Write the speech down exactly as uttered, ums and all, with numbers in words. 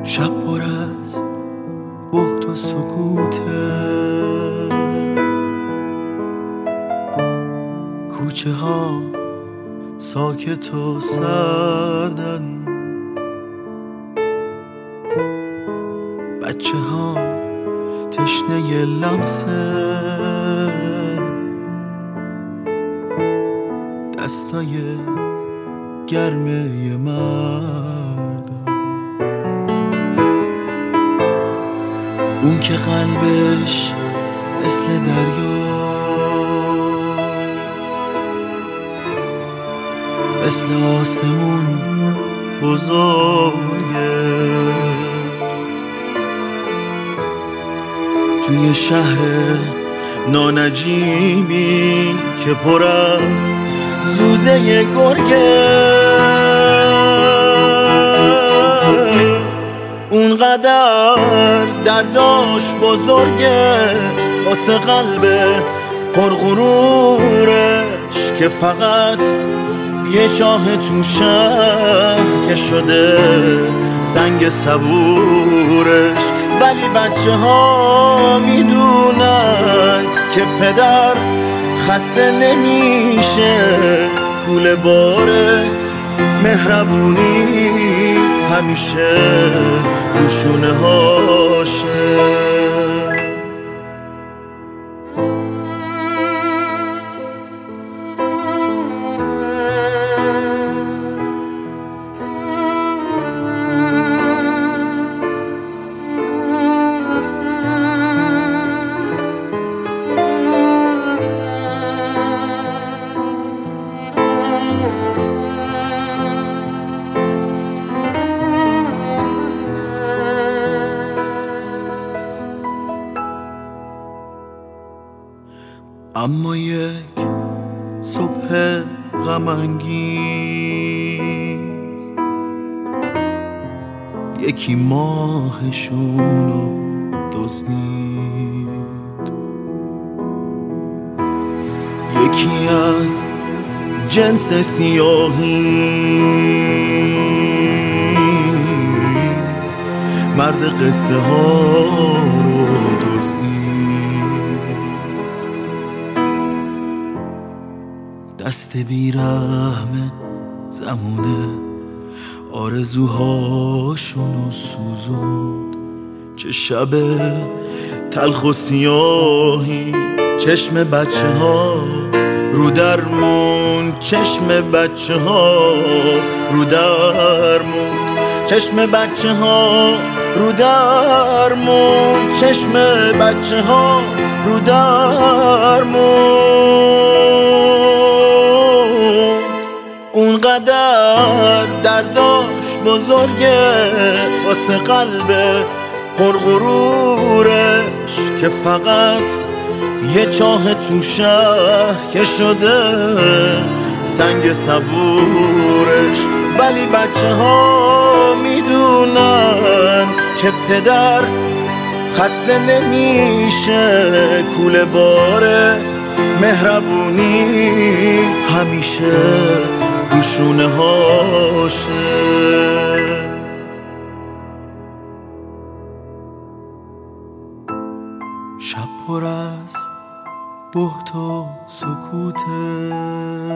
شب پر از بهت و سکوته، کوچه ها ساکت و سردن، بچه ها تشنه لمسه دستای گرمه مردم. اون که قلبش مثل دریا، مثل آسمون بزرگه، توی شهر نانجیبی که پر از زوزه گرگه. اونقدر درداش بزرگه واسه قلب پرغرورش که فقط یه چاه تو شهر که شده سنگ صبورش. ولی بچه ها میدونن که پدر خسته نمیشه، کوله باره مهربونی همیشه رو شونه هاشه. اما یک صبح غم انگیز یکی ماهشونو دزدید، یکی از جنس سیاهی مرد قصه ها رو دزدید. دست بیرحم زمونه آرزوهاشونو سوزوند، چه شب تلخ و سیاهی چشم بچه ها رو درمون، چشم بچه ها رو درمون، چشم بچه ها رو درمون، چشم بچه ها رو درمون. اونقدر درداش بزرگه واسه قلب پرغرورش که فقط یه چاه تو شهر که شده سنگ صبورش. ولی بچه ها میدونن که پدر خسته نمیشه، کوله باره مهربونی همیشه رو شونه هاشه. شب پر از بهت و سکوته،